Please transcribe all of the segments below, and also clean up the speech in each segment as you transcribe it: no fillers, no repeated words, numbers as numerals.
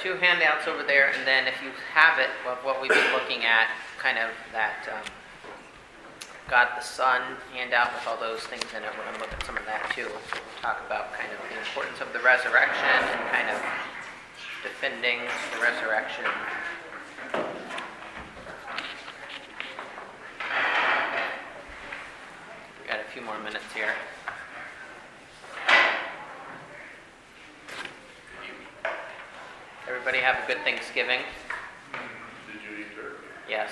2 handouts over there, and then if you have it, well, what we've been looking at, kind of that God the Son handout with all those things in it. We're going to look at some of that too. So we'll talk about kind of the importance of the resurrection and kind of defending the resurrection. We got a few more minutes here. Everybody have a good Thanksgiving? Did you eat turkey? Yes.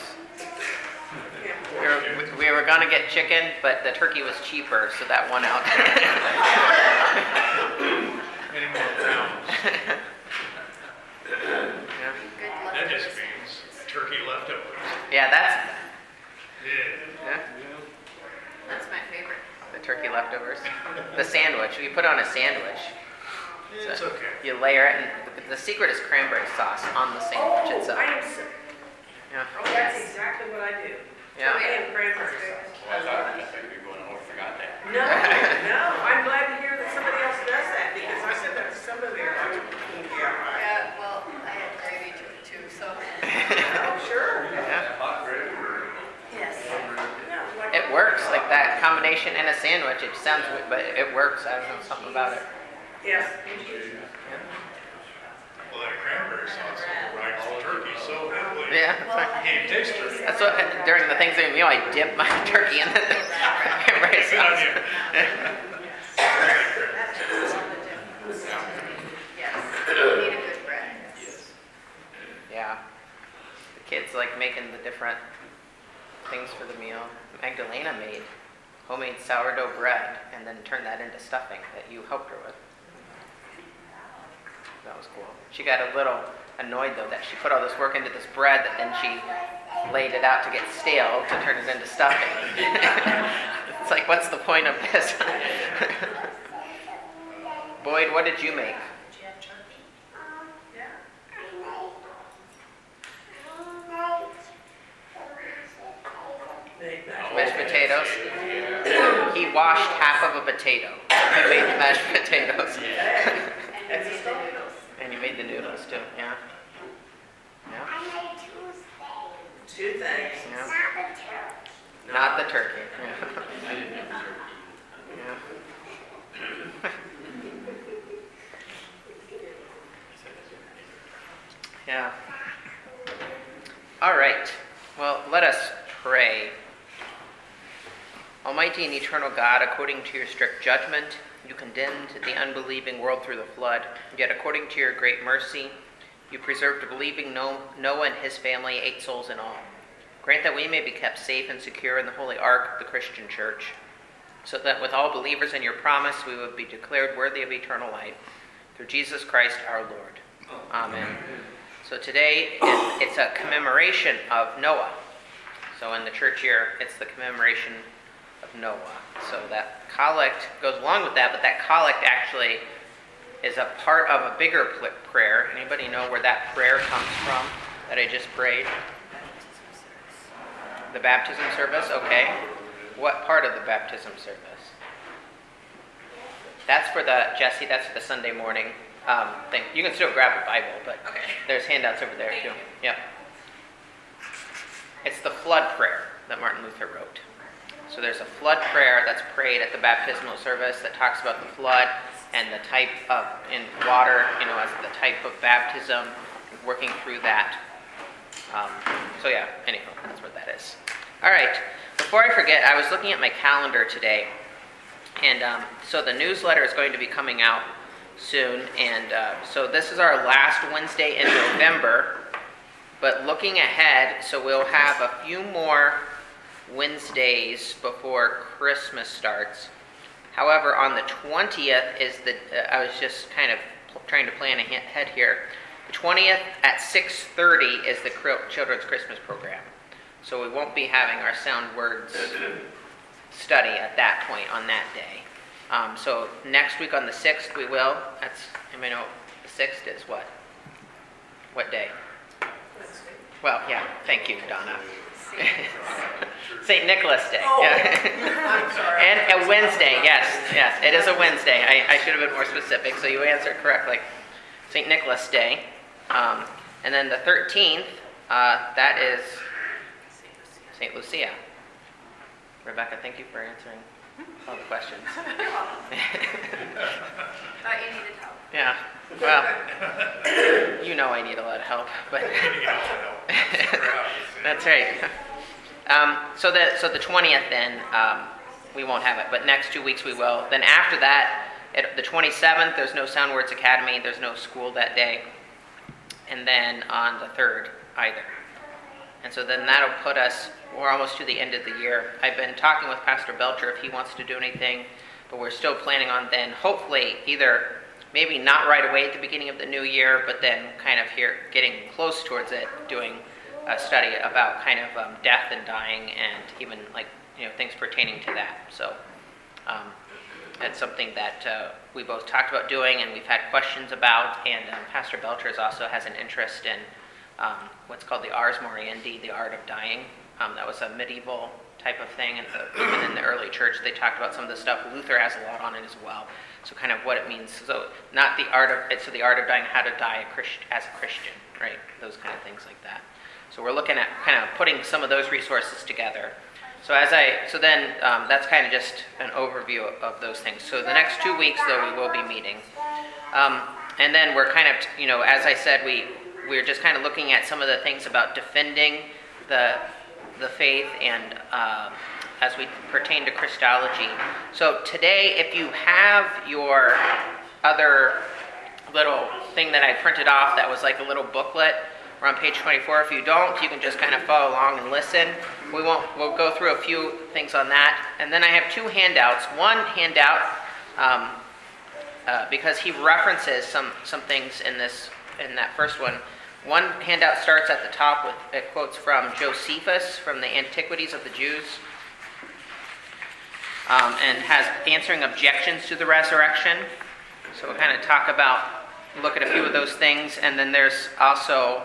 We were going to get chicken, but the turkey was cheaper, so that won out. Any more pounds? Yeah. That just means turkey leftovers. Yeah, that's Yeah. That's my favorite. the turkey leftovers. The sandwich. We put on a sandwich. It's okay. You layer it, and the secret is cranberry sauce on the sandwich itself. I am so, Yeah. that's exactly what I do. Yeah. And cranberry sauce. Well, I think people forgot that. No, no, I'm glad to hear that somebody else does that, because I said that to somebody, they're like, yeah, Yeah, well, I had gravy to it too, so. oh, sure. Yeah. Hot gravy or Yes. Yeah, like- It works, like that combination in a sandwich. It sounds weird, but it works. I don't know, something about it. Yes. Well, that cranberry sauce rides the turkey so heavily. Yeah. Well, You can't taste turkey. That's what, during the Thanksgiving meal, I dip my turkey in the cranberry Good on sauce. you. yes, you need a good bread. Yeah. The kids like making the different things for the meal. Magdalena made homemade sourdough bread and then turned that into stuffing that you helped her with. That was cool. She got a little annoyed though that she put all this work into this bread that then she laid it out to get stale to turn it into stuffing. It's like, what's the point of this? Boyd, what did you make? Did you have turkey? Yeah. Mashed potatoes. He washed half of a potato. He made mashed potatoes. And you made the noodles. And you made the noodles too, yeah. Yeah, Two things. yeah. Not the turkey. Yeah. I didn't have turkey. Yeah. Yeah. All right. Well, let us pray. Almighty and eternal God, according to your strict judgment, you condemned the unbelieving world through the flood. Yet according to your great mercy, you preserved believing Noah and his family, 8 souls in all. Grant that we may be kept safe and secure in the holy ark of the Christian church, so that with all believers in your promise we would be declared worthy of eternal life. Through Jesus Christ our Lord. Amen. So today it's a commemoration of Noah. So in the church year, it's the commemoration of Noah. So that collect goes along with that, but that collect actually is a part of a bigger prayer. Anybody know where that prayer comes from that I just prayed? The baptism service? Okay. What part of the baptism service? That's for the, Jesse, that's for the Sunday morning thing. You can still grab a Bible, but Okay. there's handouts over there too. Yep. It's the flood prayer that Martin Luther wrote. So there's a flood prayer that's prayed at the baptismal service that talks about the flood and the type of, in water, as the type of baptism, working through that. So yeah, anyhow, that's what that is. All right, before I forget, I was looking at my calendar today, and so the newsletter is going to be coming out soon, and so this is our last Wednesday in November, but looking ahead, so we'll have a few more Wednesdays before Christmas starts. However, on the 20th is I was just kind of trying to plan ahead here. The 20th at 6:30 is the Children's Christmas program. So we won't be having our sound words study at that point on that day. So next week on the 6th we will. Anybody know the 6th is what? What day? Well, yeah, thank you, Donna. St. Nicholas Day. Oh, Yeah. I'm sorry. And a Wednesday, yes, it is a Wednesday. I should have been more specific, so you answered correctly. St. Nicholas Day. And then the 13th, that is St. Lucia. Rebecca, thank you for answering all the questions. Thought you needed help. Yeah, well, you know I need a lot of help, but that's right. So the 20th then, we won't have it, but next 2 weeks we will. Then after that, the 27th, there's no Sound Words Academy, there's no school that day. And then on the 3rd, either. And so then that'll put us, we're almost to the end of the year. I've been talking with Pastor Belcher if he wants to do anything, but we're still planning on then hopefully either maybe not right away at the beginning of the new year, but then kind of here getting close towards it, doing a study about kind of death and dying and even like, things pertaining to that. So that's something that we both talked about doing and we've had questions about, and Pastor Belcher also has an interest in what's called the Ars Moriendi, the art of dying. That was a medieval type of thing, and even in the early church they talked about some of the stuff. Luther has a lot on it as well. So kind of what it means. So not the art of so the art of dying, how to die as a Christian, right? Those kind of things like that. So we're looking at kind of putting some of those resources together. So then that's kind of just an overview of those things. So the next 2 weeks though we will be meeting, and then we're kind of as I said we're just kind of looking at some of the things about defending the faith and as we pertain to Christology. So today, if you have your other little thing that I printed off that was like a little booklet, we're on page 24. If you don't, you can just kind of follow along and listen. We'll go through a few things on that. And then I have two handouts. One handout, because he references some things in that first one. One handout starts at the top with it quotes from Josephus from the Antiquities of the Jews, and has answering objections to the resurrection. So we'll kind of look at a few of those things, and then there's also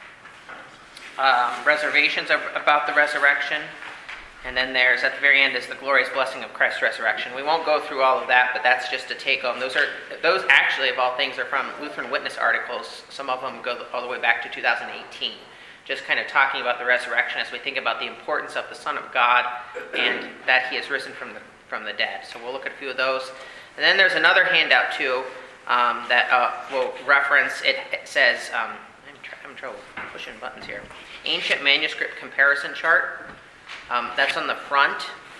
reservations about the resurrection, and then there's at the very end is the glorious blessing of Christ's resurrection. We won't go through all of that, but that's just a take home. Those actually of all things are from Lutheran Witness articles. Some of them go all the way back to 2018. Just kind of talking about the resurrection as we think about the importance of the Son of God and that He has risen from the dead. So we'll look at a few of those. And then there's another handout too that will reference. It says, I'm having trouble pushing buttons here. Ancient manuscript comparison chart. That's on the front.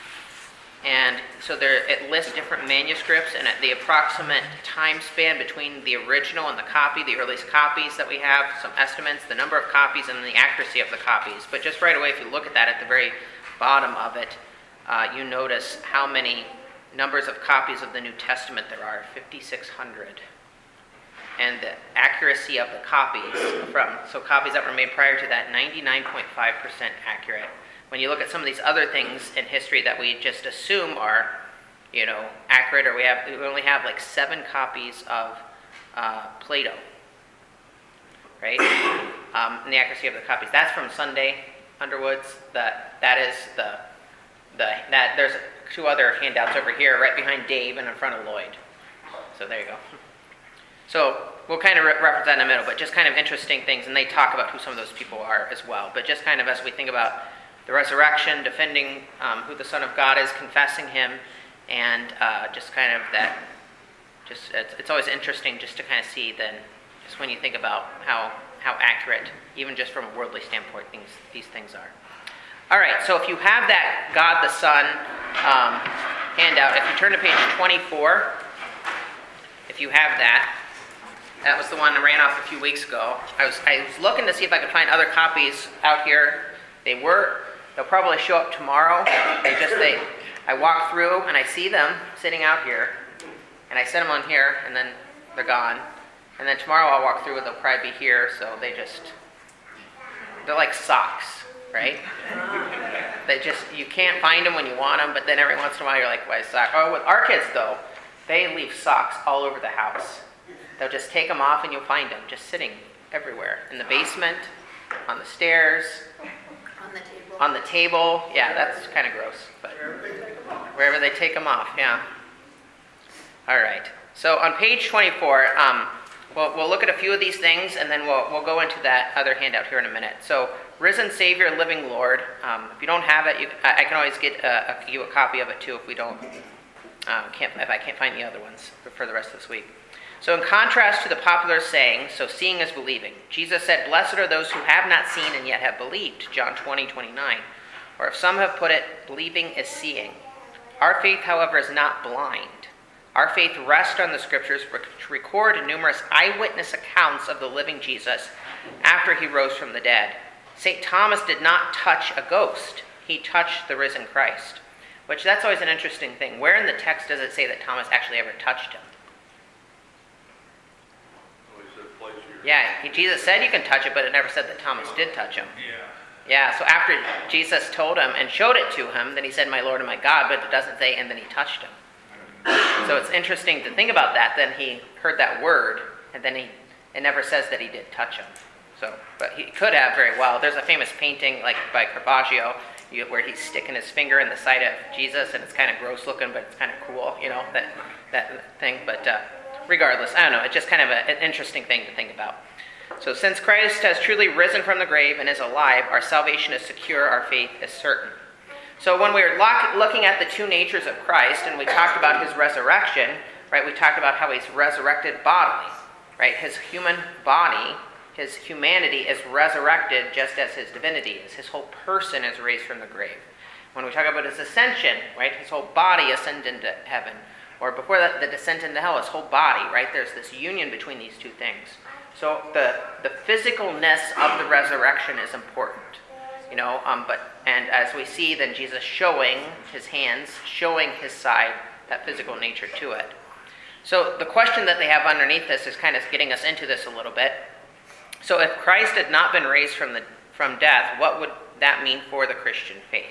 And so it lists different manuscripts and at the approximate time span between the original and the copy, the earliest copies that we have, some estimates, the number of copies, and then the accuracy of the copies. But just right away, if you look at that at the very bottom of it, you notice how many numbers of copies of the New Testament there are, 5,600. And the accuracy of the copies so copies that were made prior to that, 99.5% accurate. When you look at some of these other things in history that we just assume are, accurate, or we only have like 7 copies of Plato, right? And the accuracy of the copies. That's from Sunday Underwood's. That is there's 2 other handouts over here, right behind Dave and in front of Lloyd. So there you go. So we'll kind of reference that in the middle, but just kind of interesting things, and they talk about who some of those people are as well. But just kind of as we think about the resurrection, defending who the Son of God is, confessing Him, and just kind of that. It's always interesting just to kind of see then, just when you think about how accurate, even just from a worldly standpoint, these things are. All right, so if you have that God the Son handout, if you turn to page 24, if you have that was the one that ran off a few weeks ago. I was looking to see if I could find other copies out here. They'll probably show up tomorrow. I walk through and I see them sitting out here, and I set them on here, and then they're gone. And then tomorrow I'll walk through and they'll probably be here. So they're like socks, right? You can't find them when you want them, but then every once in a while you're like, why sock? Oh, with our kids though, they leave socks all over the house. They'll just take them off and you'll find them just sitting everywhere. In the basement, on the stairs, on the table. Yeah, that's kind of gross, but wherever they take them off, yeah. All right. So on page 24, Well, we'll look at a few of these things, and then we'll go into that other handout here in a minute. So, risen Savior, living Lord. If you don't have it, I can always get you a copy of it too if we don't. If I can't find the other ones for the rest of this week. So, in contrast to the popular saying, so seeing is believing, Jesus said, "Blessed are those who have not seen and yet have believed." John 20:29. Or if some have put it, believing is seeing. Our faith, however, is not blind. Our faith rests on the scriptures, which record numerous eyewitness accounts of the living Jesus after he rose from the dead. St. Thomas did not touch a ghost. He touched the risen Christ. Which, that's always an interesting thing. Where in the text does it say that Thomas actually ever touched him? Yeah, Jesus said you can touch it, but it never said that Thomas did touch him. Yeah, so after Jesus told him and showed it to him, then he said, "My Lord and my God," but it doesn't say, and then he touched him. So it's interesting to think about that. Then he heard that word, and then it never says that he did touch him. So, but he could have very well. There's a famous painting like by Caravaggio where he's sticking his finger in the side of Jesus, and it's kind of gross looking, but it's kind of cool, that thing. But regardless, I don't know. It's just kind of an interesting thing to think about. So since Christ has truly risen from the grave and is alive, our salvation is secure, our faith is certain. So when we were looking at the two natures of Christ, and we talked about his resurrection, right? We talked about how he's resurrected bodily, right? His human body, his humanity is resurrected just as his divinity is. His whole person is raised from the grave. When we talk about his ascension, right? His whole body ascended into heaven. Or before that, the descent into hell, his whole body, right? There's this union between these two things. So the physicalness of the resurrection is important. And as we see then Jesus showing his hands, showing his side, that physical nature to it. So the question that they have underneath this is kind of getting us into this a little bit. So if Christ had not been raised from death, what would that mean for the Christian faith?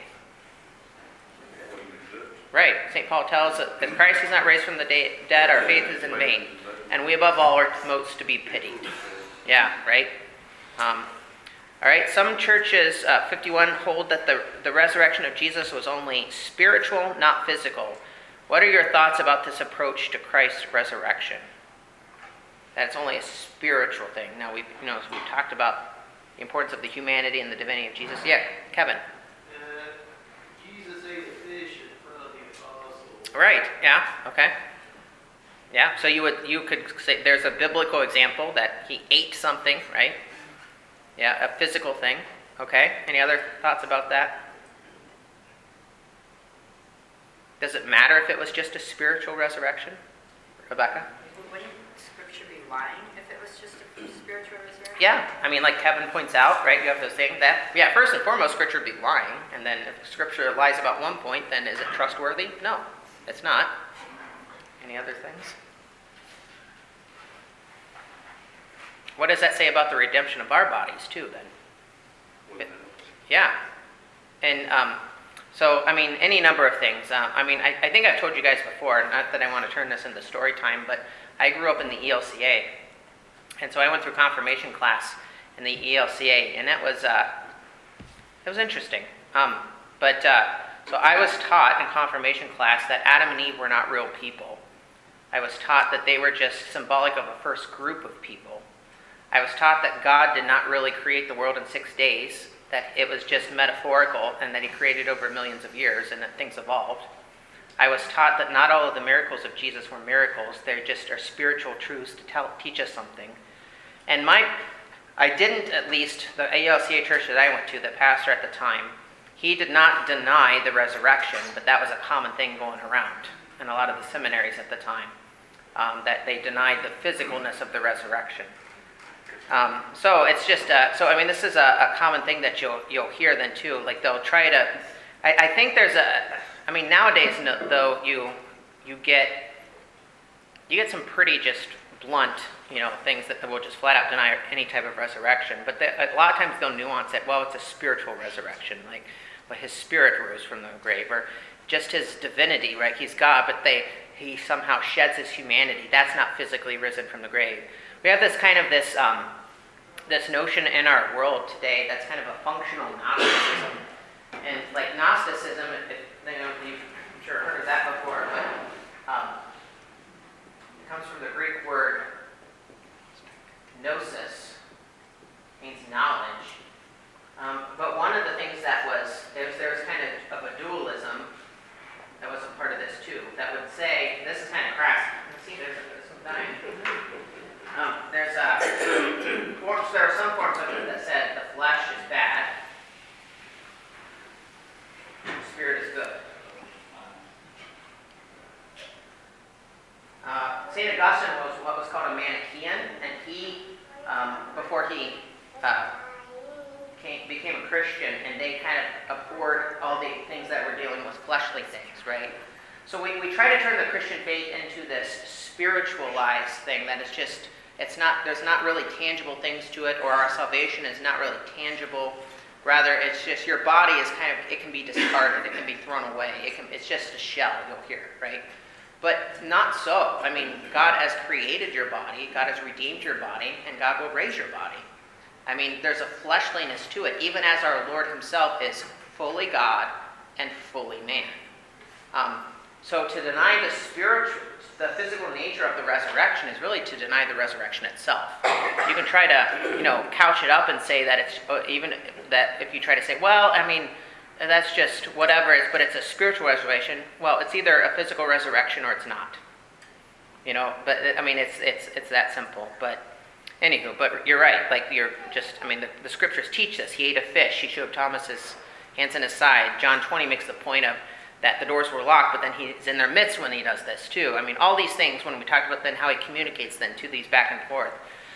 Right. St. Paul tells us that if Christ is not raised from the dead, our faith is in vain. And we above all are most to be pitied. Yeah, right? All right, some churches, 51, hold that the resurrection of Jesus was only spiritual, not physical. What are your thoughts about this approach to Christ's resurrection? That it's only a spiritual thing. Now, we've talked about the importance of the humanity and the divinity of Jesus. Yeah, Kevin. Jesus ate a fish in front of the apostles. Right, yeah, okay. Yeah, so you could say there's a biblical example that he ate something, right? Yeah, a physical thing. Okay, any other thoughts about that? Does it matter if it was just a spiritual resurrection? Rebecca? Wouldn't Scripture be lying if it was just a spiritual resurrection? Yeah, I mean, like Kevin points out, right, you have to think that, yeah, first and foremost, Scripture would be lying, and then if Scripture lies about one point, then is it trustworthy? No, it's not. Any other things? What does that say about the redemption of our bodies, too, then? Yeah. And so, I mean, any number of things. I think I've told you guys before, not that I want to turn this into story time, but I grew up in the ELCA. And so I went through confirmation class in the ELCA, and it was interesting. So I was taught in confirmation class that Adam and Eve were not real people. I was taught that they were just symbolic of a first group of people. I was taught that God did not really create the world in 6 days, that it was just metaphorical, and that he created over millions of years, and that things evolved. I was taught that not all of the miracles of Jesus were miracles. They just are spiritual truths to teach us something. And I didn't, at least, the ALCA church that I went to, the pastor at the time, he did not deny the resurrection, but that was a common thing going around in a lot of the seminaries at the time, that they denied the physicalness of the resurrection. So it's just, this is a common thing that you'll hear then too. Like they'll try to, I think there's nowadays though you get some pretty just blunt, things that will just flat out deny any type of resurrection. But a lot of times they'll nuance it. Well, it's a spiritual resurrection, like, but his spirit rose from the grave, or just his divinity, right? He's God, but he somehow sheds his humanity. That's not physically risen from the grave. We have this kind of this notion in our world today that's kind of a functional Gnosticism. And like Gnosticism, you've I'm sure heard of that before, but it comes from the Greek word gnosis means knowledge. But one of the things that there was kind of a dualism that was a part of this too, that would say, this is kind of crass. See, there's some dying. There are some forms of it that said the flesh is bad, the spirit is good. St. Augustine was what was called a Manichaean, and he, before he became a Christian, and they kind of abhorred all the things that were dealing with fleshly things, right? So we try to turn the Christian faith into this spiritualized thing that is just, there's not really tangible things to it, or our salvation is not really tangible. Rather, it's just your body is it can be discarded, it can be thrown away, it's just a shell, you'll hear, right? But not so. I mean, God has created your body, God has redeemed your body, and God will raise your body. I mean, there's a fleshliness to it, even as our Lord himself is fully God and fully man. So to deny the physical nature of the resurrection is really to deny the resurrection itself. You can try to, couch it up and say that it's, even that if you try to say, well, I mean, that's just whatever, but it's a spiritual resurrection. Well, it's either a physical resurrection or it's not. But I mean, it's that simple. But anywho, but you're right. Like the scriptures teach this. He ate a fish. He showed Thomas his hands in his side. John 20 makes the point of that the doors were locked, but then he's in their midst when he does this too. I mean, all these things, when we talked about then how he communicates then to these back and forth.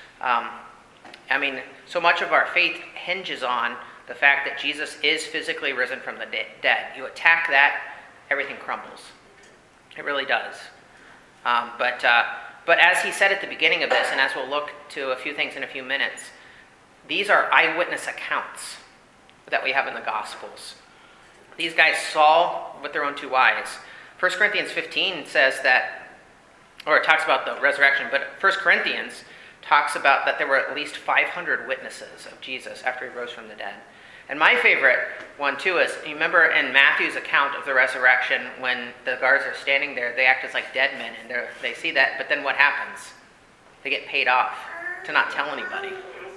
I mean, so much of our faith hinges on the fact that Jesus is physically risen from the dead. You attack that, everything crumbles. It really does. But as he said at the beginning of this, and as we'll look to a few things in a few minutes, these are eyewitness accounts that we have in the Gospels. These guys saw with their own two eyes. 1 Corinthians 15 says that, or it talks about the resurrection, but 1 Corinthians talks about that there were at least 500 witnesses of Jesus after he rose from the dead. And my favorite one too is, you remember in Matthew's account of the resurrection, when the guards are standing there, they act as like dead men, and they see that, but then what happens? They get paid off to not tell anybody.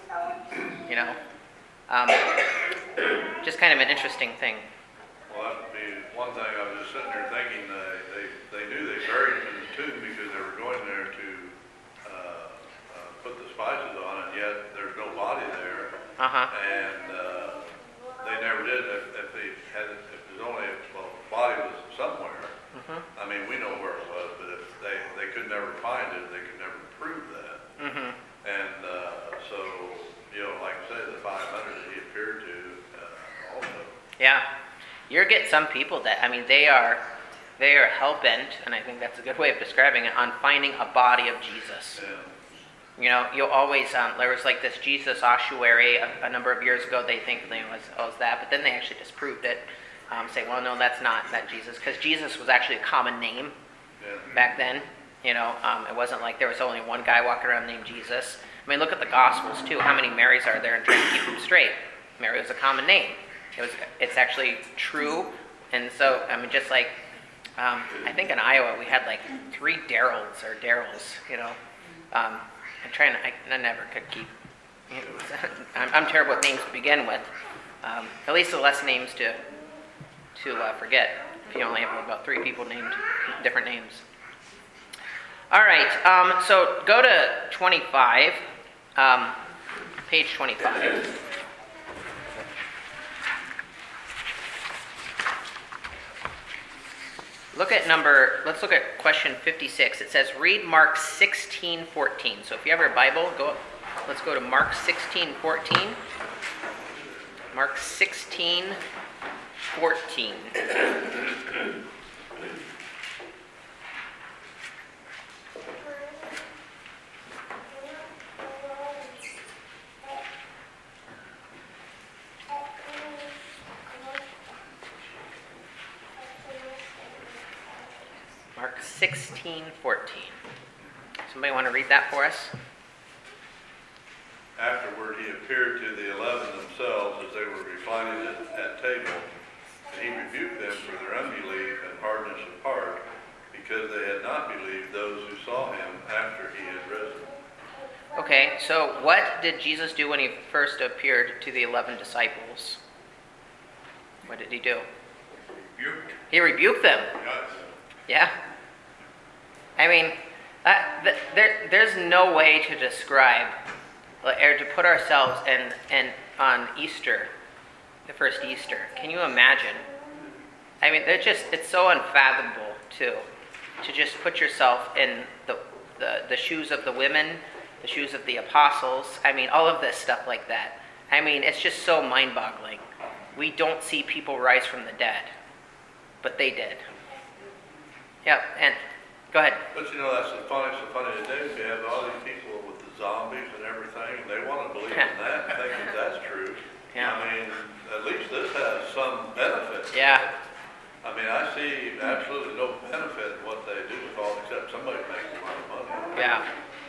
Just kind of an interesting thing. Well, that would be one thing. I was just sitting there thinking, they knew they buried him in the tomb because they were going there to put the spices on, and yet there's no body there. And they never did. If there's only, the body was somewhere. I mean, we know where it was, but if they could never find it, they could never prove that. And so, like I say, the 500 that he appeared to also. Yeah. You get some people that, I mean, they are hell-bent, and I think that's a good way of describing it, on finding a body of Jesus. Yeah. You'll always, there was like this Jesus ossuary a number of years ago. They think it was that, but then they actually disproved it. Say, well, no, that's not that Jesus, because Jesus was actually a common name back then. It wasn't like there was only one guy walking around named Jesus. I mean, look at the Gospels too. How many Marys are there, and trying to keep them straight? Mary was a common name. It's actually true. And so, I mean, just like, I think in Iowa we had like 3 Daryls. I never could keep, I'm terrible with names to begin with. At least the less names to forget, if you only have about 3 people named different names. All right, so go to 25, page 25. Let's look at question 56. It says, read Mark 16:14. So if you have your Bible, let's go to Mark 16:14. Mark 16:14. Mark 16:14. Somebody want to read that for us? Afterward, he appeared to the 11 themselves as they were reclining at table, and he rebuked them for their unbelief and hardness of heart, because they had not believed those who saw him after he had risen. Okay, so what did Jesus do when he first appeared to the 11 disciples? What did he do? Rebuked. He rebuked them. Yes. Yeah. I mean, there's no way to describe or to put ourselves in on Easter, the first Easter. Can you imagine? I mean, it's so unfathomable to just put yourself in the shoes of the women, the shoes of the apostles. I mean, all of this stuff like that. I mean, it's just so mind-boggling. We don't see people rise from the dead, but they did. Yep, and go ahead. But you know, that's the funny today. We have all these people with the zombies and everything, and they want to believe in that and think that that's true. Yeah. I mean, at least this has some benefit. Yeah. I mean, I see absolutely no benefit in what they do with all, except somebody making a lot of money. Yeah.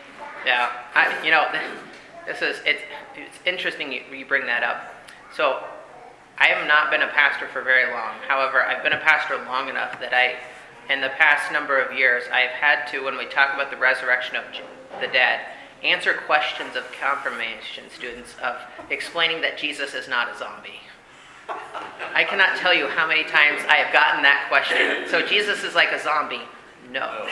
It's interesting you bring that up. So, I have not been a pastor for very long. However, I've been a pastor long enough that in the past number of years, I've had to, when we talk about the resurrection of the dead, answer questions of confirmation students of explaining that Jesus is not a zombie. I cannot tell you how many times I have gotten that question. So Jesus is like a zombie? No.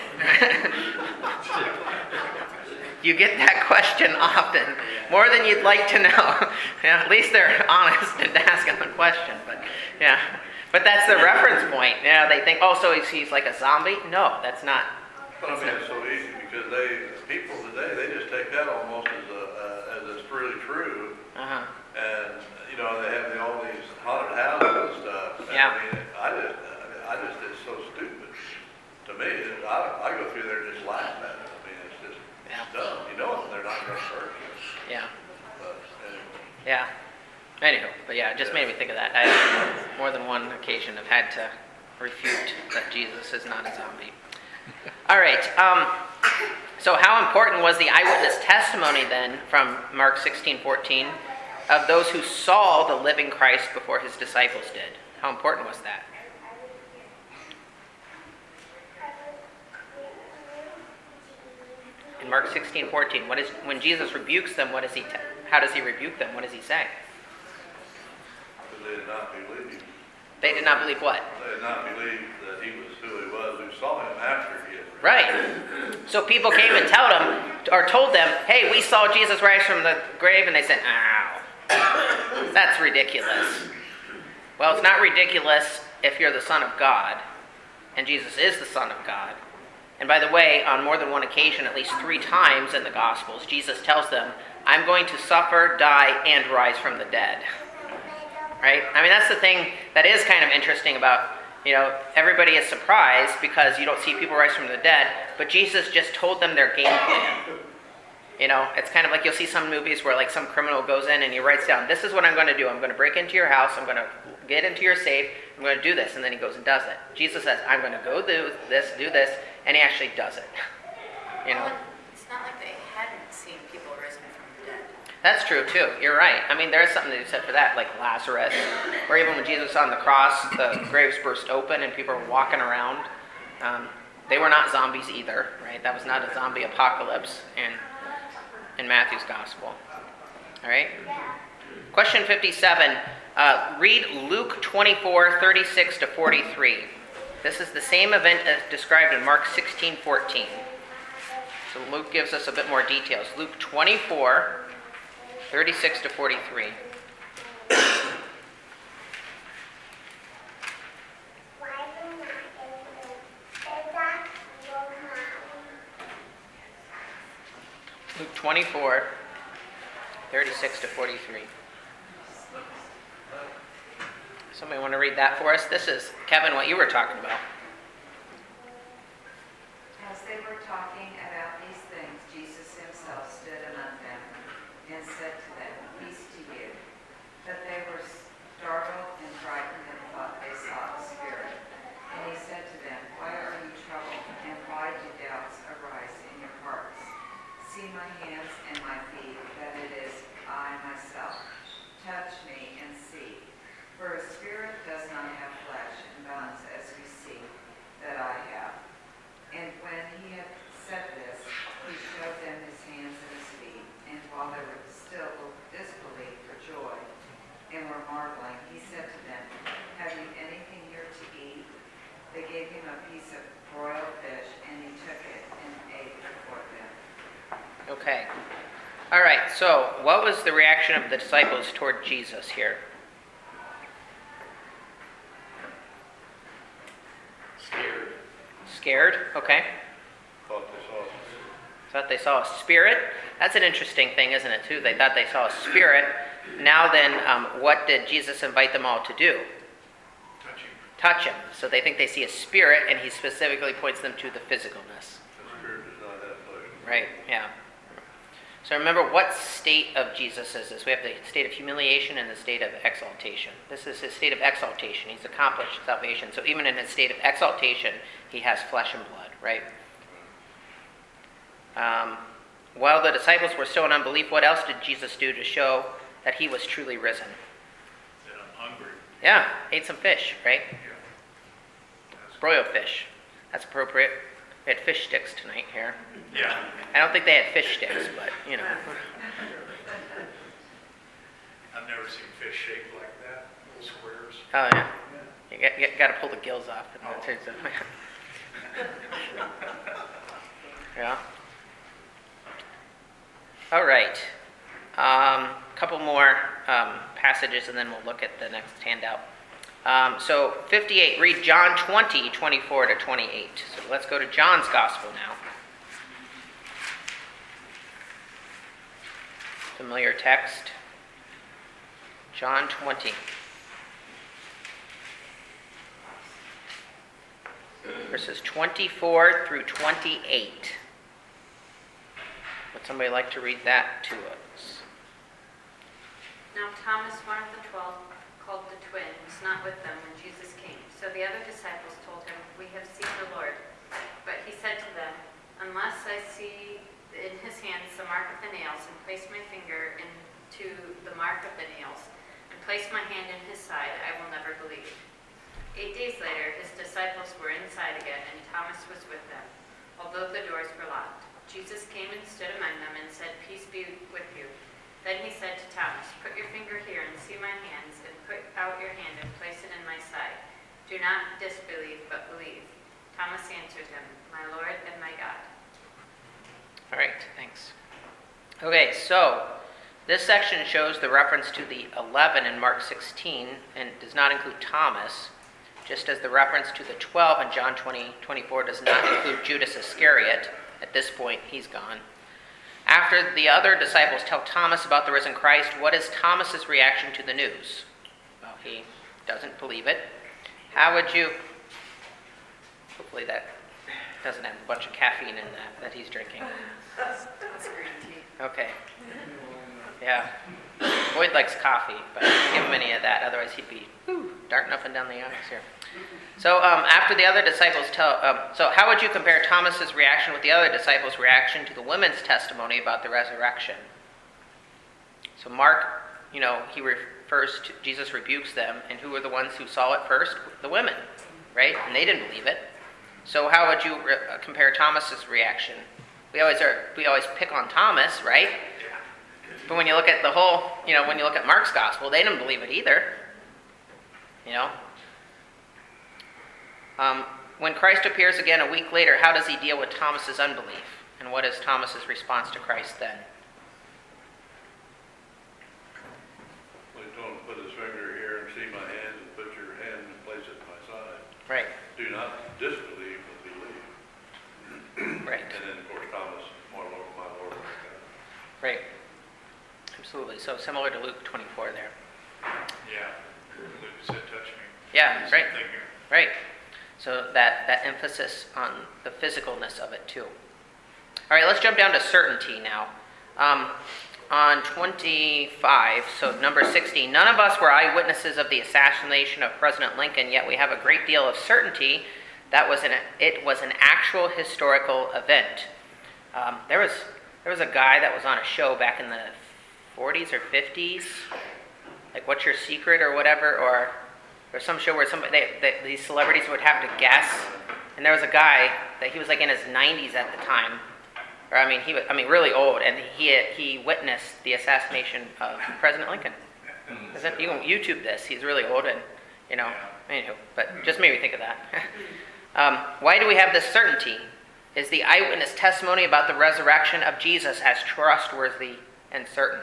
You get that question often, more than you'd like to know. Yeah, at least they're honest and asking the question. But that's the reference point. Yeah, they think, oh, so he's like a zombie? No, that's not. But I mean, it's so easy because people today, they just take that almost as it's really true. Uh-huh. And, you know, they have all these haunted houses and stuff. And Yeah. I mean, I just, it's so stupid. To me, I go through there and just laugh at it. I mean, it's just dumb. You know they're not going to hurt you. Yeah. But anyway. Yeah. Anywho, but yeah, it just made me think of that. I, more than one occasion, have had to refute that Jesus is not a zombie. All right. So how important was the eyewitness testimony then from Mark 16:14 of those who saw the living Christ before his disciples did? How important was that? In Mark 16:14, when Jesus rebukes them? How does he rebuke them? What does he say? Because they did not believe. They did not believe what? They did not believe that he was who he was, who saw him after he had risen. Right. So people came and told them, hey, we saw Jesus rise from the grave, and they said, ow, that's ridiculous. Well, it's not ridiculous if you're the Son of God, and Jesus is the Son of God. And by the way, on more than one occasion, at least 3 times in the Gospels, Jesus tells them, I'm going to suffer, die, and rise from the dead. Right? I mean, that's the thing that is kind of interesting about, everybody is surprised because you don't see people rise from the dead, but Jesus just told them their game plan. It's kind of like you'll see some movies where like some criminal goes in and he writes down, this is what I'm going to do. I'm going to break into your house. I'm going to get into your safe. I'm going to do this. And then he goes and does it. Jesus says, I'm going to go do this, and he actually does it. Well, it's not like they hadn't seen people risen from the dead. That's true too. You're right. I mean, there's something to be said for that, like Lazarus, or even when Jesus was on the cross, the graves burst open and people were walking around. They were not zombies either, right? That was not a zombie apocalypse in Matthew's gospel. All right. Question 57. Read Luke 24:36-43. This is the same event as described in Mark 16:14. So Luke gives us a bit more details. Luke 24:36-43. Luke 24:36-43. Somebody want to read that for us? This is, Kevin, what you were talking about. As they were talking about these things, Jesus himself stood among them and said to them, peace to you. But they were startled and frightened and thought they saw a spirit. And he said to them, why are you troubled, and why do doubts arise in your hearts? See my hands and my feet, that it is I myself. Touch me and see. For a spirit does not have flesh and bones as we see that I have. And when he had said this, he showed them his hands and his feet, Okay. All right, so what was the reaction of the disciples toward Jesus here? Scared. Scared? Okay. Thought they saw it. Thought they saw a spirit. That's an interesting thing, isn't it, too? They thought they saw a spirit. Now then, what did Jesus invite them all to do? Touch him. So they think they see a spirit, and he specifically points them to the physicalness. The spirit does not have flesh. Right, yeah. So remember, what state of Jesus is this? We have the state of humiliation and the state of exaltation. This is his state of exaltation. He's accomplished salvation. So even in his state of exaltation, he has flesh and blood, right? While the disciples were still in unbelief, what else did Jesus do to show that he was truly risen? Said, I'm hungry. Yeah, ate some fish, right? Yeah. Broiled fish. That's appropriate. We had fish sticks tonight here. Yeah. I don't think they had fish sticks, but, you know. I've never seen fish shaped like that, little squares. Oh, yeah. You got to pull the gills off. Yeah. All right. Couple more passages, and then we'll look at the next handout. So 58, read John 20, 24 to 28. So let's go to John's Gospel now. Familiar text. John 20. Verses 24 through 28. Would somebody like to read that to us? Now Thomas, one of the 12, called the twin, was not with them when Jesus came. So the other disciples told him, "We have seen the Lord." But he said to them, "Unless I see in his hands the mark of the nails, and place my finger into the mark of the nails, and place my hand in his side, I will never believe." 8 days later, his disciples were inside again, and Thomas was with them, although the doors were locked. Jesus came and stood among them and said, "Peace be with you." Then he said to Thomas, "Put your finger here and see my hands, and put out your hand and place it in my side. Do not disbelieve, but believe." Thomas answered him, "My Lord and my God." All right, thanks. Okay, so this section shows the reference to the 11 in Mark 16 and does not include Thomas, just as the reference to the 12 in John 20, 24 does not include Judas Iscariot. At this point, he's gone. After the other disciples tell Thomas about the risen Christ, what is Thomas's reaction to the news? Well, he doesn't believe it. How would you... Hopefully that doesn't have a bunch of caffeine in that he's drinking. That's green tea. Okay. Yeah. Boyd likes coffee, but don't give him any of that. Otherwise, he'd be darting up and down the aisles here. So after the other disciples so how would you compare Thomas's reaction with the other disciples' reaction to the women's testimony about the resurrection? So Mark, he refers to, Jesus rebukes them, and who were the ones who saw it first? The women, right? And they didn't believe it. So how would you compare Thomas's reaction? We always pick on Thomas, right? But when you look at the whole, when you look at Mark's gospel, they didn't believe it either. When Christ appears again a week later, how does he deal with Thomas's unbelief? And what is Thomas's response to Christ then? Well, he told him to put his finger here and see my hand, and put your hand and place it at my side. Right. Do not disbelieve, but believe. Right. And then, of course, Thomas, my Lord, my God. Right. Absolutely. So similar to Luke 24 there. Yeah. Luke said, touch me. Yeah, right. Same thing here. Right. So that emphasis on the physicalness of it too. All right, let's jump down to certainty now. On 25, so number 16, none of us were eyewitnesses of the assassination of President Lincoln, yet we have a great deal of certainty that it was an actual historical event. There was a guy that was on a show back in the 40s or 50s, like What's Your Secret or whatever, or some show where these celebrities would have to guess, and there was a guy that he was like in his 90s at the time, really old, and he witnessed the assassination of President Lincoln. You can YouTube this. He's really old, and anywho, but just made me think of that. Why do we have this certainty? Is the eyewitness testimony about the resurrection of Jesus as trustworthy and certain?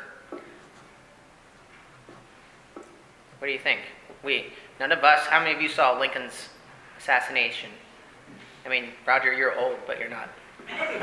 What do you think? None of us, how many of you saw Lincoln's assassination? I mean, Roger, you're old, but you're not. Not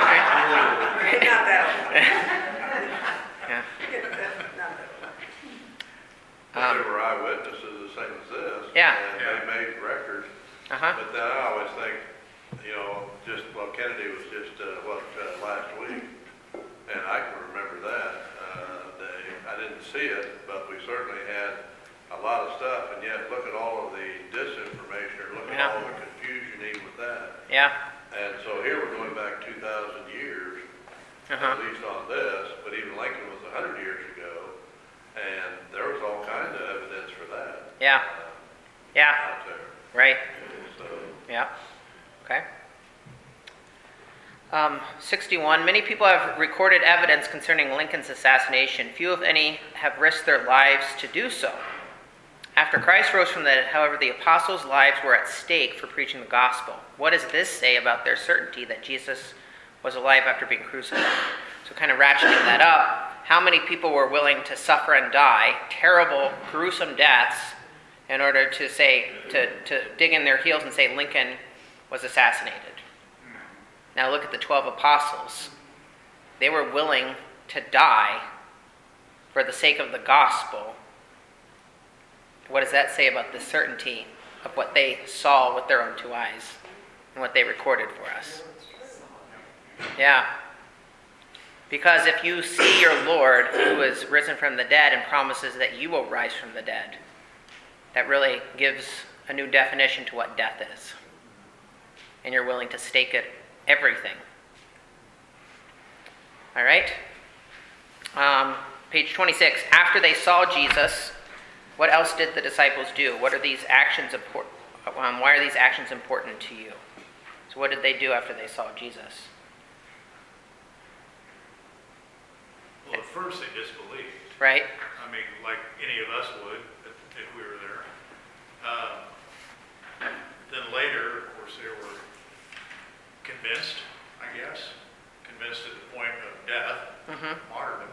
that one. Yeah. Not that one. But there were eyewitnesses the same as this. Yeah. And they made records. Uh-huh. But then I always think, Kennedy was just, last week. And I can remember that day. I didn't see it, but we certainly had a lot of stuff. And yet, look at all of the disinformation, or look at all the confusion even with that. Yeah. And so here we're going back 2,000 years, Uh-huh. at least on this, but even Lincoln was 100 years ago, and there was all kinds of evidence for that. Yeah. Yeah. Out there. Right. So, Yeah. Okay. 61. Many people have recorded evidence concerning Lincoln's assassination. Few, if any, have risked their lives to do so. After Christ rose from the dead, however, the apostles' lives were at stake for preaching the gospel. What does this say about their certainty that Jesus was alive after being crucified? So kind of ratcheting that up, how many people were willing to suffer and die, terrible, gruesome deaths, in order to say, to dig in their heels and say Lincoln was assassinated? Now look at the 12 apostles. They were willing to die for the sake of the gospel. What does that say about the certainty of what they saw with their own two eyes and what they recorded for us? Yeah. Because if you see your Lord who is risen from the dead and promises that you will rise from the dead, that really gives a new definition to what death is. And you're willing to stake it, everything. All right. Page 26. After they saw Jesus, what else did the disciples do? What are these actions important? Why are these actions important to you? So what did they do after they saw Jesus? Well, at first they disbelieved. Right? I mean, like any of us would if we were there. Then later, of course, they were convinced, I guess. Convinced at the point of death, martyrdom.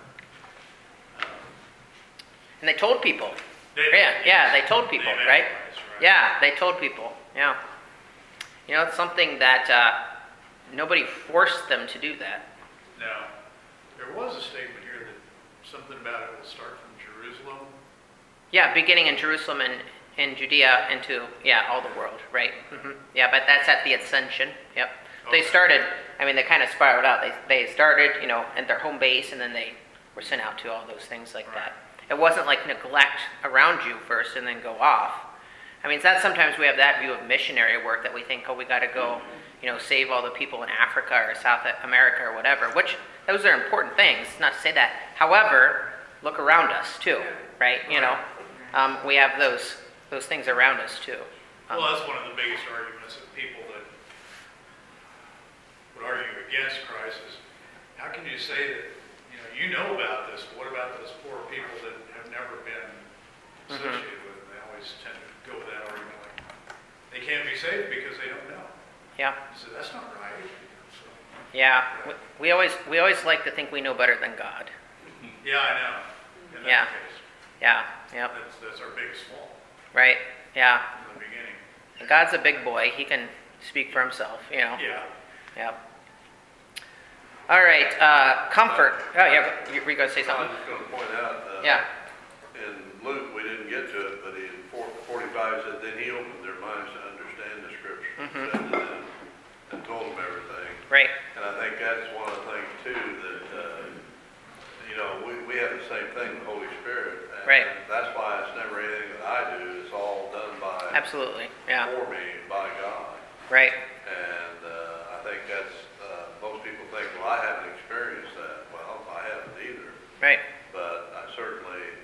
And they told people. They told people, right? Yeah, they told people. Yeah. You know, it's something that nobody forced them to do that. Now, there was a statement here that something about it will start from Jerusalem. Yeah, beginning in Jerusalem and in Judea into, all the world, right? Yeah, but that's at the ascension. Yep. They started, they kind of spiraled out. They started, at their home base, and then they were sent out to all those things like that. It wasn't like neglect around you first and then go off. It's not sometimes we have that view of missionary work that we think, we got to go, save all the people in Africa or South America or whatever, which those are important things, not to say that. However, look around us too, right? We have those things around us too. Well, that's one of the biggest arguments of people that would argue against Christ is, how can you say that, you know about this, but what about those poor people that have never been associated with them? They always tend to go with that argument, like, they can't be saved because they don't know. Yeah. So that's not right. So, yeah, we always like to think we know better than God. yeah, I know. In that case. Yeah, yep. That's our biggest fault. Right, yeah. In the beginning. God's a big boy. He can speak for himself, Yeah. Yep. All right, comfort. Oh, yeah, you were going to say I something? was just going to point out, Yeah. in Luke, we didn't get to it, but in 45 said, then he opened their minds to understand the scripture, said to them, and told them everything. Right. And I think that's one of the things too, that, we have the same thing, the Holy Spirit. And Right. that's why it's never anything that I do, it's all done by, Absolutely, yeah. for me, by God. Right. And I think that's, most people think, well, I haven't experienced that. Well, I haven't either. Right. But I certainly,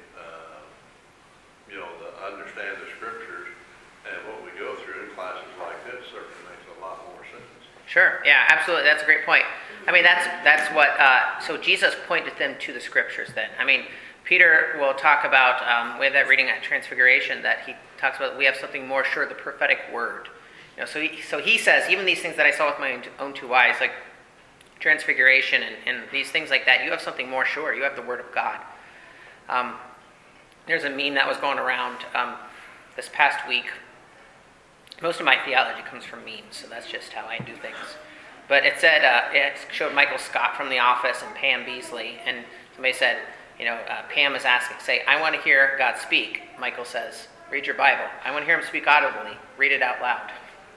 understand the scriptures, and what we go through in classes like this certainly makes a lot more sense. Sure. Yeah, absolutely. That's a great point. That's what, so Jesus pointed them to the scriptures then. Peter will talk about, we have that reading at Transfiguration that he talks about, we have something more sure, the prophetic word. So he says, even these things that I saw with my own two eyes, like transfiguration and these things like that, you have something more sure. You have the Word of God. There's a meme that was going around this past week. Most of my theology comes from memes, so that's just how I do things. But it said, it showed Michael Scott from The Office and Pam Beasley, and somebody said, Pam is asking, say, I want to hear God speak. Michael says, read your Bible. I want to hear him speak audibly. Read it out loud.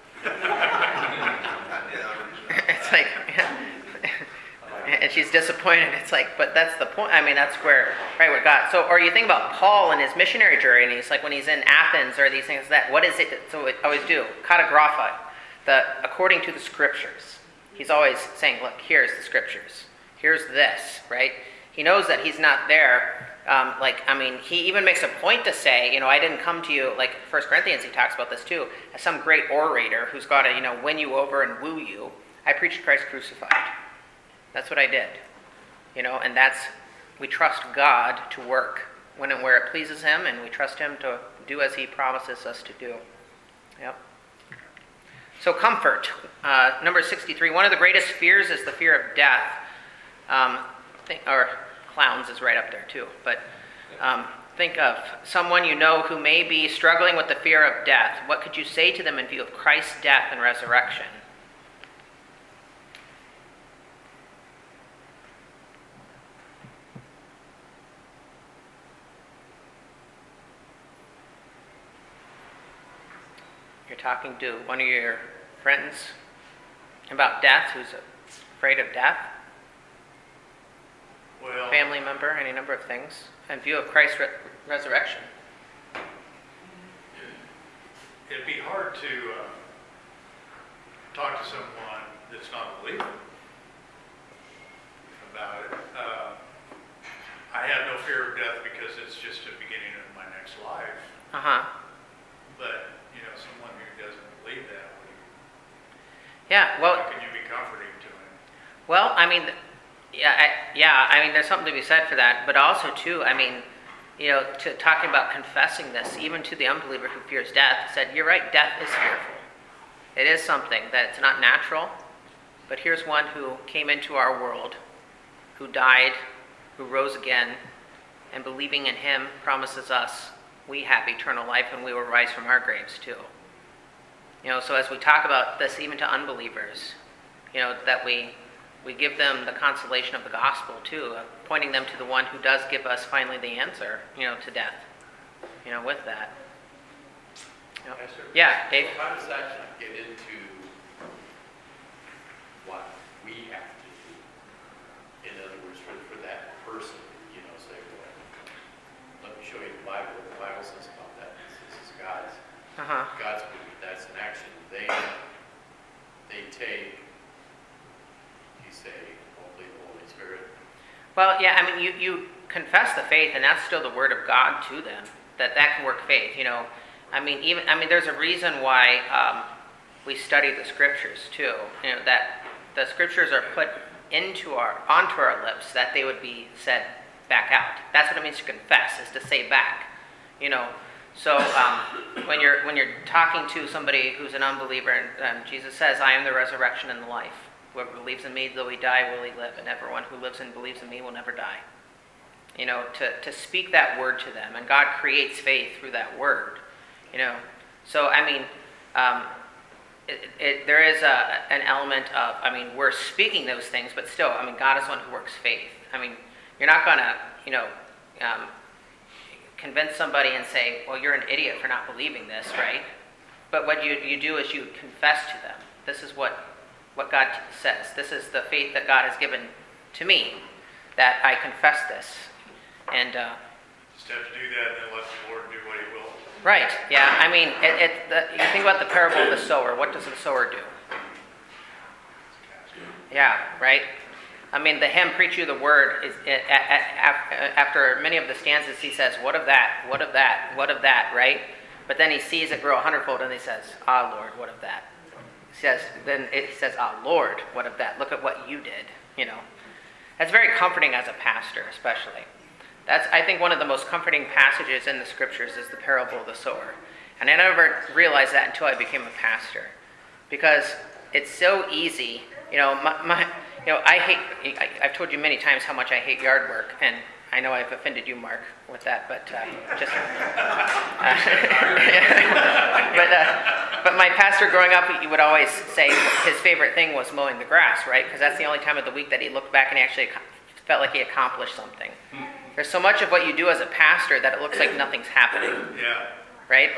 It's like, and she's disappointed. It's like, but that's the point. I mean, that's where God. So, or you think about Paul and his missionary journey, and he's like, when he's in Athens or these things that, what is it? So I always do, katagrapha, according to the scriptures. He's always saying, look, here's the scriptures. Here's this, right? He knows that he's not there. He even makes a point to say, I didn't come to you, like 1 Corinthians, he talks about this too, as some great orator who's got to, win you over and woo you. I preached Christ crucified. That's what I did. And we trust God to work when and where it pleases him, and we trust him to do as he promises us to do. Yep. So comfort. Number 63, one of the greatest fears is the fear of death. Or clowns is right up there too. But think of someone who may be struggling with the fear of death. What could you say to them in view of Christ's death and resurrection? You're talking to one of your friends about death, who's afraid of death. Well, Family member, any number of things, in view of Christ's resurrection. it'd be hard to talk to someone that's not a believer about it. I have no fear of death because it's just the beginning of my next life. But, someone who doesn't believe that, how can you be comforting to him? Well, there's something to be said for that, but also too, to talking about confessing this, even to the unbeliever who fears death, said, you're right, death is fearful. It is something that it's not natural, but here's one who came into our world, who died, who rose again, and believing in him promises us we have eternal life and we will rise from our graves too. So as we talk about this even to unbelievers, that we give them the consolation of the gospel too, pointing them to the one who does give us finally the answer, to death, with that. Yeah, Dave? How does that get into what we have to do? In other words, for that person, say, well, let me show you the Bible. What the Bible says about that. This is God's belief. That's an action they take. You say, hopefully the Holy Spirit. Well, yeah, you confess the faith, and that's still the word of God to them. That can work faith. There's a reason why we study the scriptures too. That the scriptures are put onto our lips, that they would be said back out. That's what it means to confess, is to say back. So when you're talking to somebody who's an unbeliever, and Jesus says, "I am the resurrection and the life. Whoever believes in me, though he die, will he live, and everyone who lives and believes in me will never die." To speak that word to them, and God creates faith through that word. So there is an element of, we're speaking those things, but still, God is one who works faith. You're not gonna, convince somebody and say, well, you're an idiot for not believing this, right? But what you do is you confess to them. This is what God says. This is the faith that God has given to me, that I confess this. And Just have to do that and then let the Lord do what he will. right, yeah. You think about the parable of the sower. What does the sower do? Yeah, right? The hymn, Preach You the Word, is after many of the stanzas, he says, what of that, what of that, what of that, right? But then he sees it grow 100-fold and he says, ah, Lord, what of that? He says, ah, Lord, what of that? Look at what you did, That's very comforting as a pastor, especially. That's, I think, one of the most comforting passages in the scriptures is the parable of the sower. And I never realized that until I became a pastor. because it's so easy. I've told you many times how much I hate yard work, and I know I've offended you, Mark, with that, but but my pastor growing up, he would always say his favorite thing was mowing the grass, right? Because that's the only time of the week that he looked back and he actually felt like he accomplished something. There's so much of what you do as a pastor that it looks like nothing's happening. Yeah. Right?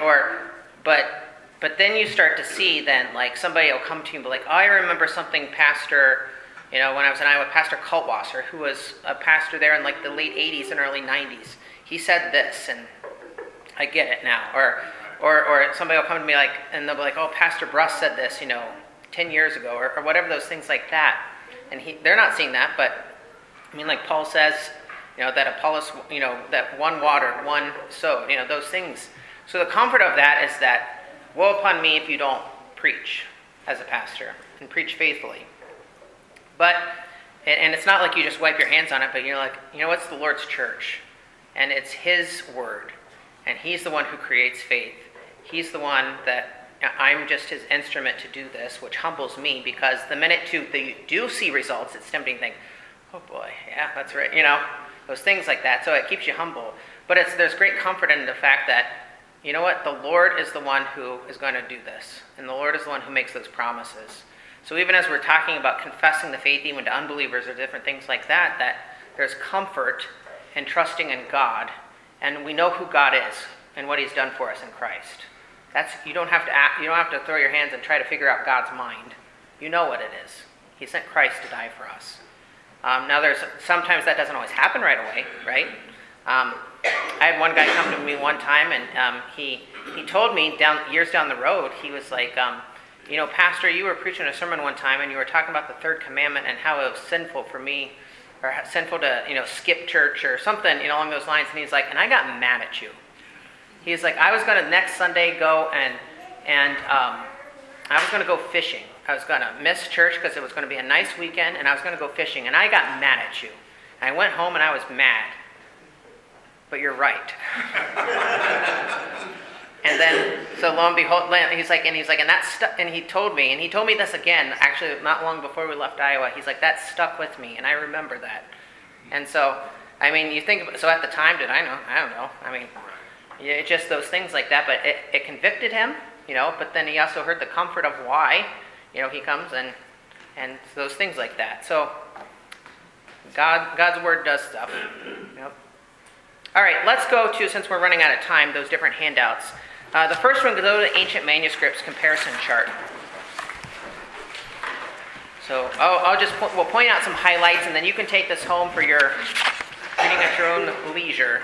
But then you start to see then, like, somebody will come to you and be like, oh, I remember something Pastor, when I was in Iowa, Pastor Kultwasser, who was a pastor there in like the late 80s and early 90s. He said this, and I get it now. Or somebody will come to me and they'll be like, oh, Pastor Bruss said this, 10 years ago, or whatever, those things like that. And they're not seeing that, but I mean, like Paul says, that Apollos, that one watered, one sowed, those things. So the comfort of that is that, woe upon me if you don't preach as a pastor and preach faithfully. But, and it's not like you just wipe your hands on it, but you're like, it's the Lord's church, and it's His word, and He's the one who creates faith. He's the one that, I'm just His instrument to do this, which humbles me, because the minute you do see results, it's tempting to think, oh boy, yeah, that's right, those things like that. So it keeps you humble. But there's great comfort in the fact that, you know what, the Lord is the one who is going to do this, and the Lord is the one who makes those promises. So even as we're talking about confessing the faith even to unbelievers or different things like that, that there's comfort in trusting in God, and we know who God is and what He's done for us in Christ. You don't have to throw your hands and try to figure out God's mind. You know what it is. He sent Christ to die for us. Now sometimes that doesn't always happen right away, right? I had one guy come to me one time, and he told me years down the road, he was like, Pastor, you were preaching a sermon one time, and you were talking about the third commandment and how it was sinful for me, or sinful to, skip church or something, along those lines. And he's like, and I got mad at you. He's like, I was going to next Sunday go and I was going to go fishing. I was going to miss church because it was going to be a nice weekend, and I was going to go fishing, and I got mad at you. And I went home and I was mad. But you're right. And then, so lo and behold, he's like, and that stuck, and he told me this again, actually not long before we left Iowa. He's like, that stuck with me, and I remember that. And so, I mean, you think, so at the time, did I know? I don't know. I mean, it's just those things like that, but it convicted him, but then he also heard the comfort of why, he comes and those things like that. So, God's word does stuff. Yep. All right, let's go to, since we're running out of time, those different handouts. The first one, go to the Ancient Manuscripts comparison chart. So we'll point out some highlights, and then you can take this home for your reading at your own leisure.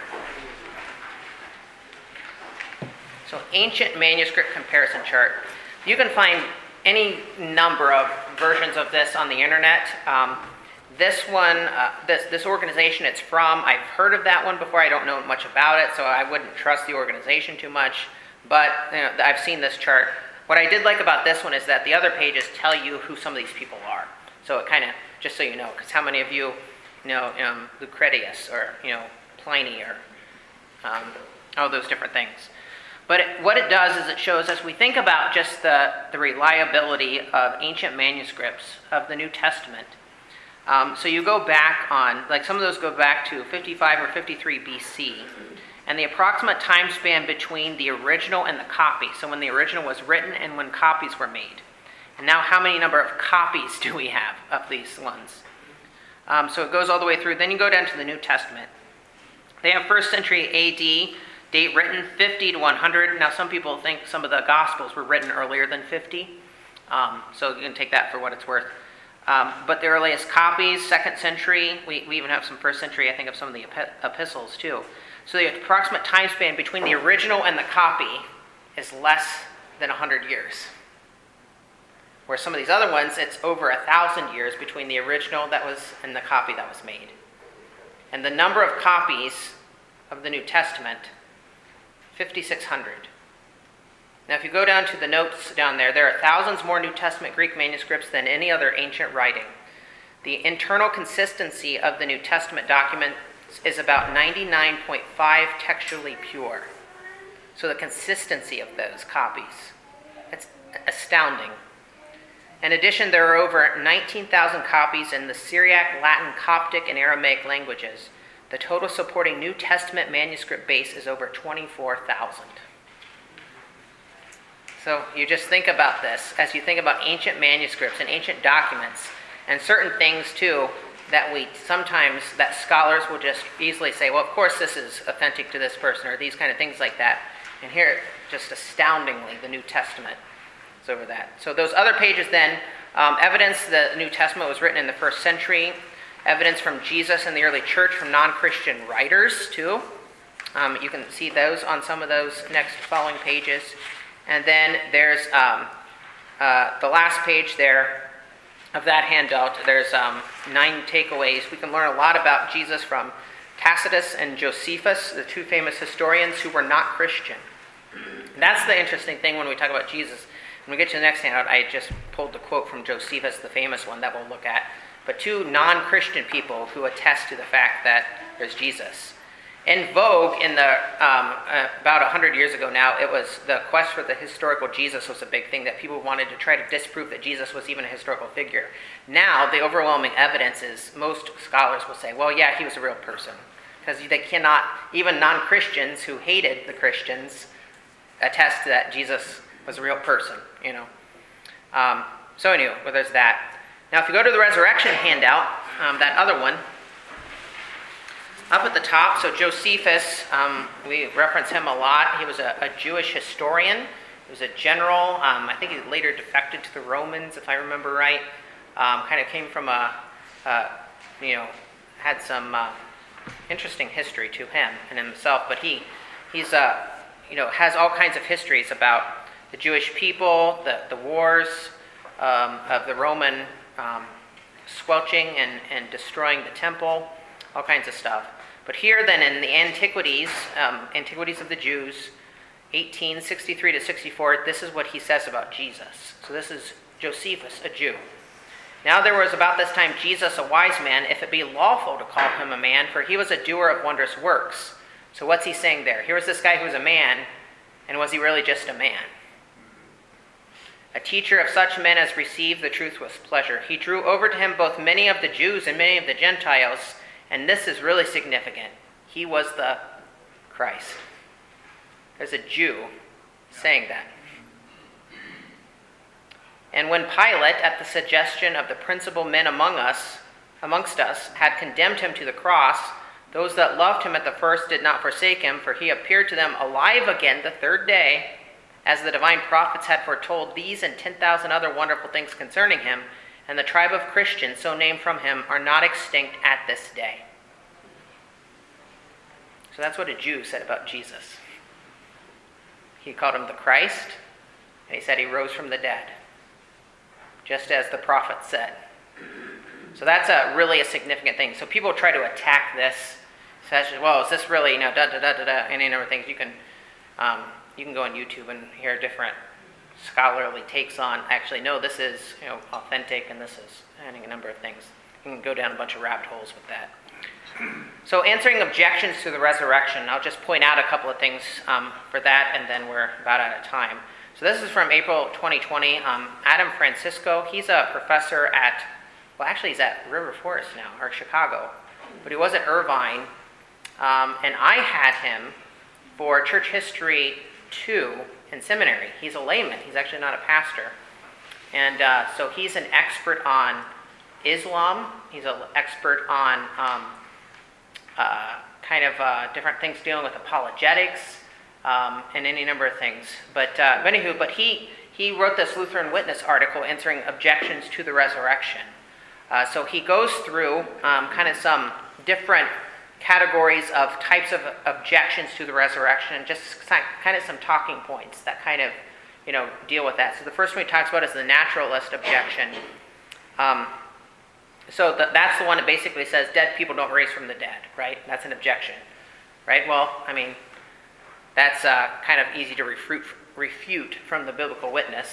So Ancient Manuscript comparison chart. You can find any number of versions of this on the internet. This one, this organization it's from, I've heard of that one before. I don't know much about it, so I wouldn't trust the organization too much. But I've seen this chart. What I did like about this one is that the other pages tell you who some of these people are. So it kind of, just so you know, because how many of you know Lucretius or Pliny or all those different things. But what it does is it shows us, we think about just the reliability of ancient manuscripts of the New Testament. So you go back on, like some of those go back to 55 or 53 BC, and the approximate time span between the original and the copy, so when the original was written and when copies were made. And now how many number of copies do we have of these ones? So it goes all the way through. Then you go down to the New Testament. They have 1st century AD, date written 50 to 100. Now some people think some of the Gospels were written earlier than 50, so you can take that for what it's worth. But the earliest copies, 2nd century, we even have some 1st century, I think, of some of the epistles too. So the approximate time span between the original and the copy is less than 100 years. Where some of these other ones, it's over 1,000 years between the original that was and the copy that was made. And the number of copies of the New Testament, 5,600. Now if you go down to the notes down there, there are thousands more New Testament Greek manuscripts than any other ancient writing. The internal consistency of the New Testament document is about 99.5 textually pure. So the consistency of those copies, it's astounding. In addition, there are over 19,000 copies in the Syriac, Latin, Coptic, and Aramaic languages. The total supporting New Testament manuscript base is over 24,000. So you just think about this as you think about ancient manuscripts and ancient documents, and certain things too that that scholars will just easily say, well, of course this is authentic to this person, or these kind of things like that. And here, just astoundingly, the New Testament is over that. So those other pages then, evidence the New Testament was written in the 1st century, evidence from Jesus and the early church from non-Christian writers too. You can see those on some of those next following pages. And then there's the last page there of that handout. There's 9 takeaways. We can learn a lot about Jesus from Tacitus and Josephus, the 2 famous historians who were not Christian. And that's the interesting thing when we talk about Jesus. When we get to the next handout, I just pulled the quote from Josephus, the famous one that we'll look at. But 2 non-Christian people who attest to the fact that there's Jesus. In vogue, in the about 100 years ago now, it was the quest for the historical Jesus was a big thing, that people wanted to try to disprove that Jesus was even a historical figure. Now, the overwhelming evidence is most scholars will say, well, yeah, he was a real person. Because they cannot, even non-Christians who hated the Christians, attest that Jesus was a real person, you know. So anyway, well, there's that. Now, if you go to the resurrection handout, that other one, up at the top, so Josephus, we reference him a lot. He was a Jewish historian. He was a general. I think he later defected to the Romans, if I remember right. Kind of came from had some interesting history to him and himself. But he's has all kinds of histories about the Jewish people, the wars of the Roman squelching and destroying the temple, all kinds of stuff. But here then in the Antiquities, Antiquities of the Jews, 1863 to 64, this is what he says about Jesus. So this is Josephus, a Jew. Now there was about this time Jesus, a wise man, if it be lawful to call him a man, for he was a doer of wondrous works. So what's he saying there? Here was this guy who was a man, and was he really just a man? A teacher of such men as received the truth with pleasure. He drew over to him both many of the Jews and many of the Gentiles, and this is really significant. He was the Christ. There's a Jew saying that. And when Pilate, at the suggestion of the principal men amongst us, had condemned him to the cross, those that loved him at the first did not forsake him, for he appeared to them alive again the 3rd day, as the divine prophets had foretold these and 10,000 other wonderful things concerning him, and the tribe of Christians, so named from him, are not extinct at this day. So that's what a Jew said about Jesus. He called him the Christ, and he said he rose from the dead, just as the prophet said. So that's really a significant thing. So people try to attack this session. Well, is this really, any number of things. You can go on YouTube and hear different scholarly takes on, actually, no, this is authentic, and this is a number of things. You can go down a bunch of rabbit holes with that. So answering objections to the resurrection, I'll just point out a couple of things for that, and then we're about out of time. So this is from April 2020. Adam Francisco, he's a professor he's at River Forest now, or Chicago, but he was at Irvine, and I had him for Church History 2 in seminary. He's a layman. He's actually not a pastor. And so he's an expert on Islam. He's an expert on different things dealing with apologetics and any number of things. But he wrote this Lutheran Witness article answering objections to the resurrection. So he goes through kind of some different categories of types of objections to the resurrection, and just kind of some talking points that kind of deal with that. So the first one he talks about is the naturalist objection. So that's the one that basically says dead people don't raise from the dead, right? That's an objection, right? Well, I mean, that's kind of easy to refute from the biblical witness,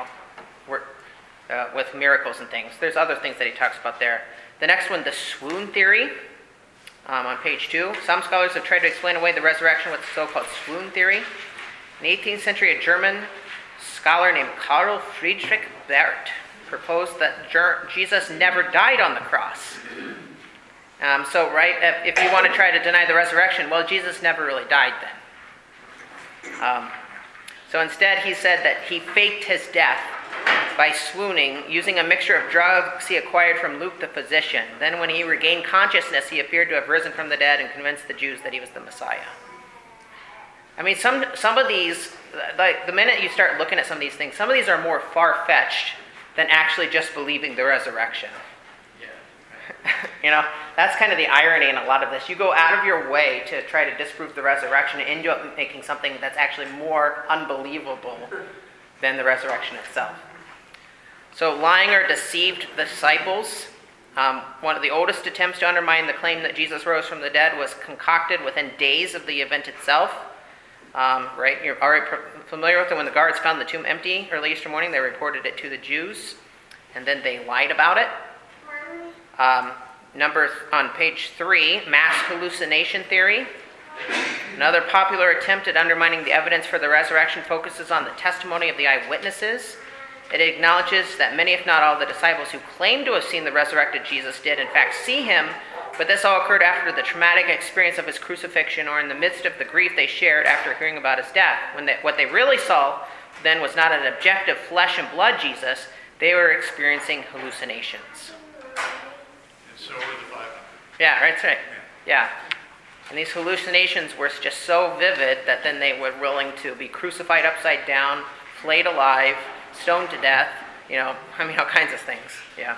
with miracles and things. There's other things that he talks about there. The next one, the swoon theory, on page 2. Some scholars have tried to explain away the resurrection with the so-called swoon theory. In the 18th century, a German scholar named Karl Friedrich Barth proposed that Jesus never died on the cross. So, right, if you want to try to deny the resurrection, well, Jesus never really died then. So instead, he said that he faked his death by swooning, using a mixture of drugs he acquired from Luke the physician. Then when he regained consciousness, he appeared to have risen from the dead and convinced the Jews that he was the Messiah. I mean, some of these, like the minute you start looking at some of these things, some of these are more far-fetched than actually just believing the resurrection. You know, that's kind of the irony in a lot of this. You go out of your way to try to disprove the resurrection and end up making something that's actually more unbelievable than the resurrection itself. So lying or deceived disciples. One of the oldest attempts to undermine the claim that Jesus rose from the dead was concocted within days of the event itself. Right, you're already familiar with it. When the guards found the tomb empty early Easter morning, they reported it to the Jews, and then they lied about it. On page 3, mass hallucination theory. Another popular attempt at undermining the evidence for the resurrection focuses on the testimony of the eyewitnesses. It acknowledges that many, if not all, the disciples who claim to have seen the resurrected Jesus did in fact see him, but this all occurred after the traumatic experience of his crucifixion or in the midst of the grief they shared after hearing about his death. What they really saw then was not an objective flesh and blood Jesus, they were experiencing hallucinations. And so were the 500. Yeah, that's right. Yeah. And these hallucinations were just so vivid that then they were willing to be crucified upside down, flayed alive, stoned to death, all kinds of things. Yeah.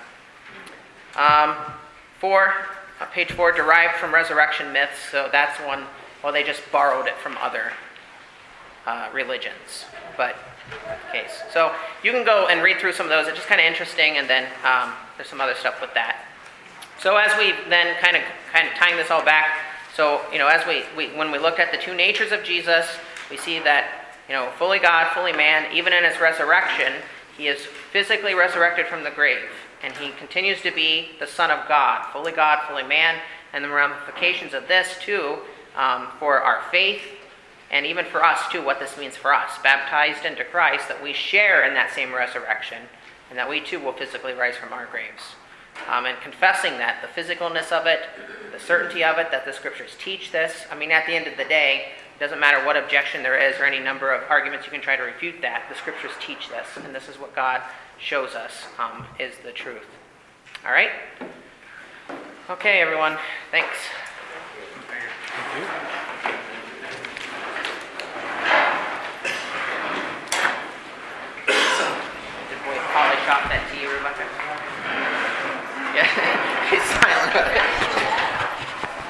Page 4, derived from resurrection myths. So that's one, they just borrowed it from other religions. But, case. So you can go and read through some of those. It's just kind of interesting, and then there's some other stuff with that. So as we then kind of tying this all back, so, as when we look at the two natures of Jesus, we see that, fully God, fully man, even in his resurrection, he is physically resurrected from the grave. And he continues to be the Son of God, fully man, and the ramifications of this, too, for our faith, and even for us, too, what this means for us. Baptized into Christ, that we share in that same resurrection, and that we, too, will physically rise from our graves. And confessing that, the physicalness of it, the certainty of it, that the Scriptures teach this. I mean, at the end of the day, it doesn't matter what objection there is or any number of arguments you can try to refute that. The Scriptures teach this, and this is what God shows us is the truth. All right? Okay, everyone. Thanks. Did boy polish off that to you, Rebecca? Yeah, he's silent.